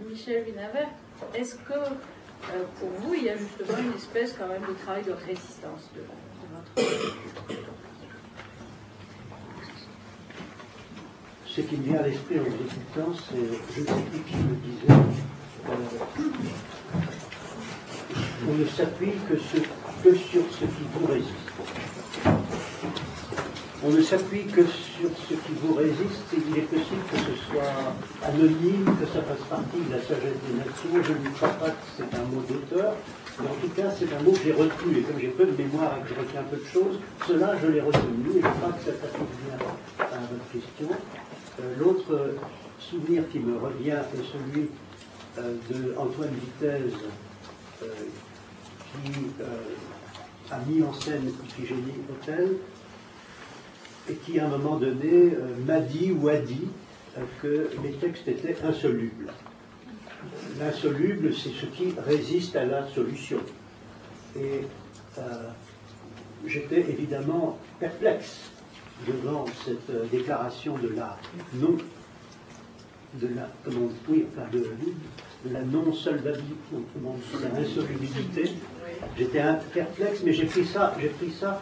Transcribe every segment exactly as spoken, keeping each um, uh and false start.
Michel Vinaver, est-ce que euh, pour vous, il y a justement une espèce quand même de travail de résistance de, de votre... Ce qui me vient à l'esprit en vous écoutant, c'est, je ne sais plus qui me disait, euh, on ne s'appuie que, ce, que sur ce qui vous résiste. On ne s'appuie que sur ce qui vous résiste, et il est possible que ce soit anonyme, que ça fasse partie de la sagesse des nations. Je ne crois pas que c'est un mot d'auteur, mais en tout cas c'est un mot que j'ai retenu, et comme j'ai peu de mémoire et que je retiens peu de choses, cela je l'ai retenu, et je crois que ça s'applique bien à votre question. Euh, L'autre euh, souvenir qui me revient est celui euh, de Antoine Vitesse, euh, qui euh, a mis en scène Iphigénie Hôtel, et qui à un moment donné euh, m'a dit ou a dit euh, que les textes étaient insolubles. L'insoluble, c'est ce qui résiste à la solution. Et euh, j'étais évidemment perplexe devant cette euh, déclaration de la non, de la, comment, oui, enfin de, de la non-solvabilité, comment, de la insolubilité. J'étais perplexe, mais j'ai pris ça, j'ai pris ça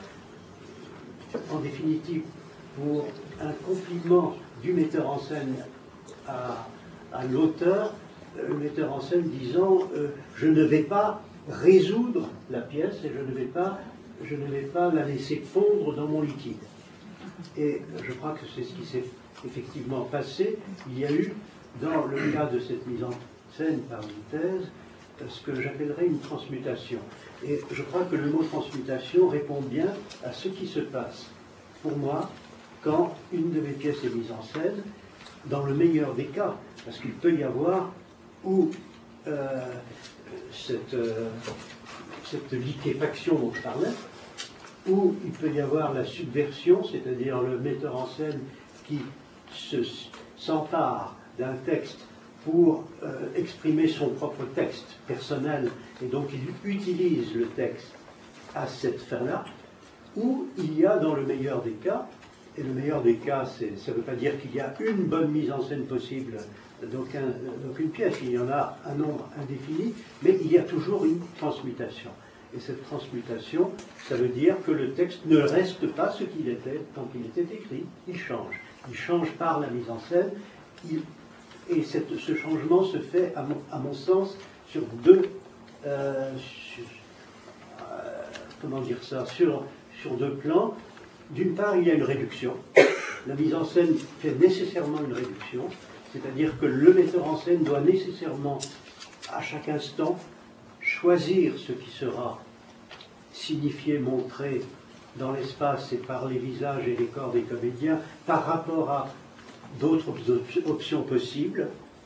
en définitive pour un compliment du metteur en scène à, à l'auteur, le metteur en scène disant euh, je ne vais pas résoudre la pièce et je ne vais pas, je ne vais pas la laisser fondre dans mon liquide. Et je crois que c'est ce qui s'est effectivement passé. Il y a eu, dans le cas de cette mise en scène par Vitesse, ce que j'appellerais une transmutation. Et je crois que le mot transmutation répond bien à ce qui se passe, pour moi, quand une de mes pièces est mise en scène, dans le meilleur des cas, parce qu'il peut y avoir où euh, cette, euh, cette liquéfaction dont je parlais, où il peut y avoir la subversion, c'est-à-dire le metteur en scène qui se, s'empare d'un texte pour euh, exprimer son propre texte personnel, et donc il utilise le texte à cette fin-là, où il y a dans le meilleur des cas, et le meilleur des cas, c'est, ça ne veut pas dire qu'il y a une bonne mise en scène possible d'aucun, d'aucune pièce, il y en a un nombre indéfini, mais il y a toujours une transmutation. Et cette transmutation, ça veut dire que le texte ne reste pas ce qu'il était quand il était écrit, il change. Il change par la mise en scène, il, et cette, ce changement se fait, à mon, à mon sens, sur deux, euh, sur, euh, comment dire ça, sur, sur deux plans. D'une part, il y a une réduction. La mise en scène fait nécessairement une réduction, c'est-à-dire que le metteur en scène doit nécessairement, à chaque instant, choisir ce qui sera signifié, montré dans l'espace et par les visages et les corps des comédiens par rapport à d'autres op- options possibles,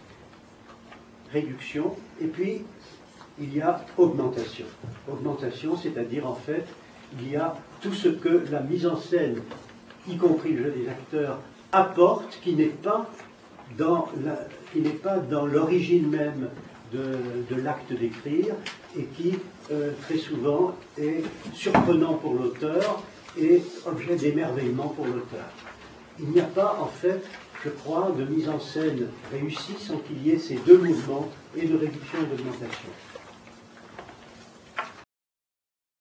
réduction, et puis il y a augmentation. Augmentation, c'est-à-dire en fait, il y a tout ce que la mise en scène, y compris le jeu des acteurs, apporte, qui n'est pas dans, la, qui n'est pas dans l'origine même de, de l'acte d'écrire, et qui, euh, très souvent, est surprenant pour l'auteur et objet d'émerveillement pour l'auteur. Il n'y a pas, en fait, je crois, de mise en scène réussie sans qu'il y ait ces deux mouvements, et de réduction et d'augmentation.